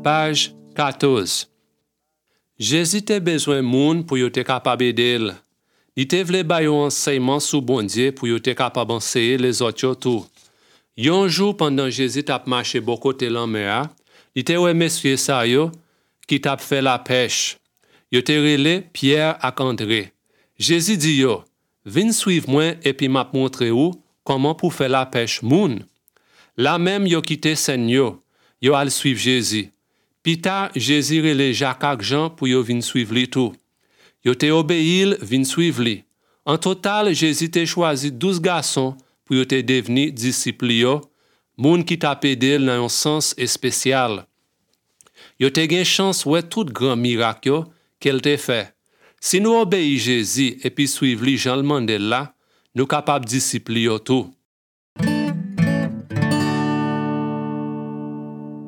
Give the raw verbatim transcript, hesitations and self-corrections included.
Page quatorze. Jésus te besoin moun pour yo te capable d'aider. Il te vle ba yo enseignement sous bon Dieu pour yo te capable enseigner les autres yo tout. Yon jour pendant Jésus t'a marché beaucoup côté la mer, il te ouais monsieur ça yo qui t'a fait la pêche. Yo te relé Pierre ak André. Jésus dit yo, "Vin suivre moi et puis m'a montrer ou comment pour faire la pêche moun." Là même yo quitté Seigneur, yo al suivre Jésus. Pita Jésus relé Jacques ak Jean pour yo vin suivre li tout. Yo te obéil vin suivre li. En total, Jésus te choisi douze garçons pour yo te devenir disciples yo, moun qui t'a aidé dans un sens spécial. Yo te gen chance ouais tout grand miracle qu'elle te fait. Si nous obéissons Jésus et puis suivre li Jean le Mandel là, nous capable disciples yo tout.